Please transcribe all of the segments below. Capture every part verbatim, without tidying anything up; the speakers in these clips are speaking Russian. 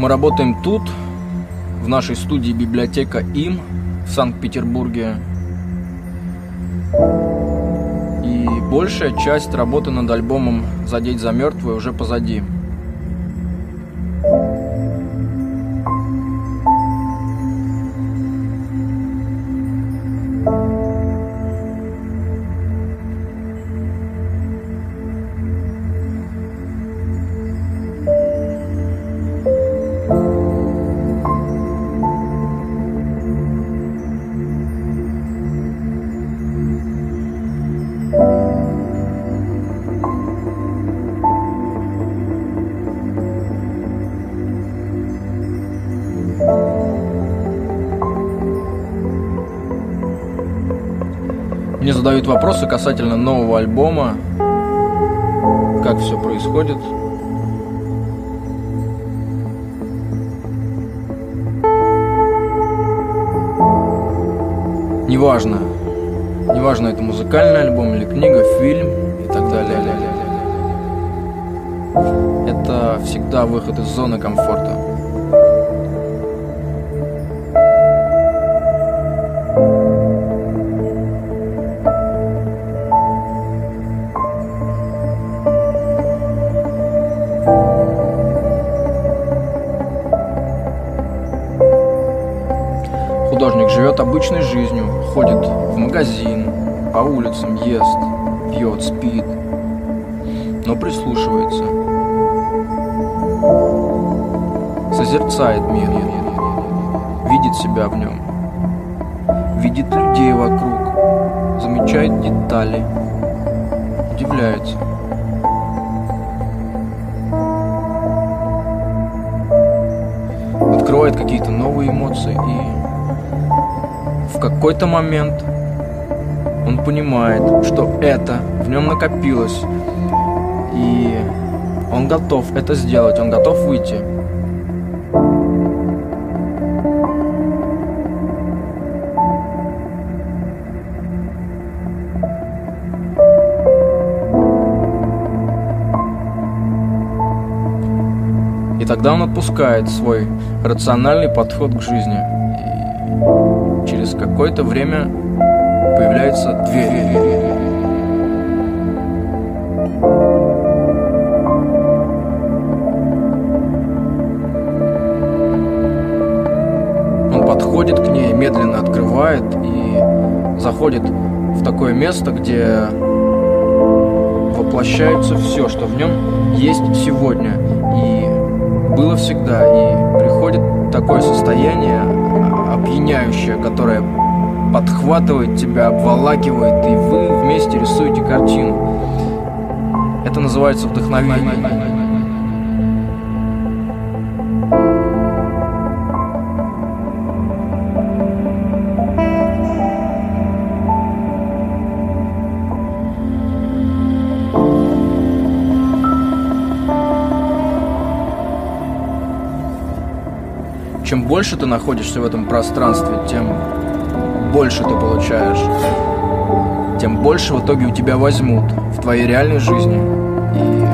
Мы работаем тут, в нашей студии «Библиотека ИМ» в Санкт-Петербурге. И большая часть работы над альбомом «Задеть за мертвое» уже позади. Мне задают вопросы касательно нового альбома, как все происходит. Неважно, неважно, это музыкальный альбом или книга, фильм и так далее. Это всегда выход из зоны комфорта. Художник живет обычной жизнью, ходит в магазин, по улицам, ест, пьет, спит, но прислушивается, созерцает мир, видит себя в нем, видит людей вокруг, замечает детали, удивляется. Открывает какие-то новые эмоции, и в какой-то момент он понимает, что это в нем накопилось, и он готов это сделать, он готов выйти. И тогда он отпускает свой рациональный подход к жизни. И через какое-то время появляется дверь. Он подходит к ней, медленно открывает и заходит в такое место, где воплощается все, что в нем есть сегодня и было всегда. И приходит такое состояние опьяняющее, которое подхватывает тебя, обволакивает, и вы вместе рисуете картину. Это называется вдохновение. Чем больше ты находишься в этом пространстве, тем больше ты получаешь, тем больше в итоге у тебя возьмут в твоей реальной жизни. И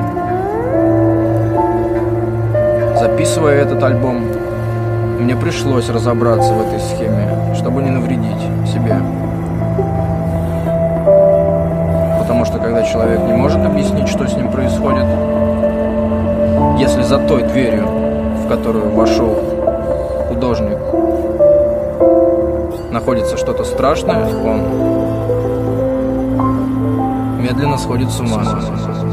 записывая этот альбом, мне пришлось разобраться в этой схеме, чтобы не навредить себе. Потому что когда человек не может объяснить, что с ним происходит, если за той дверью, в которую вошел художник, находится что-то страшное, он медленно сходит с ума.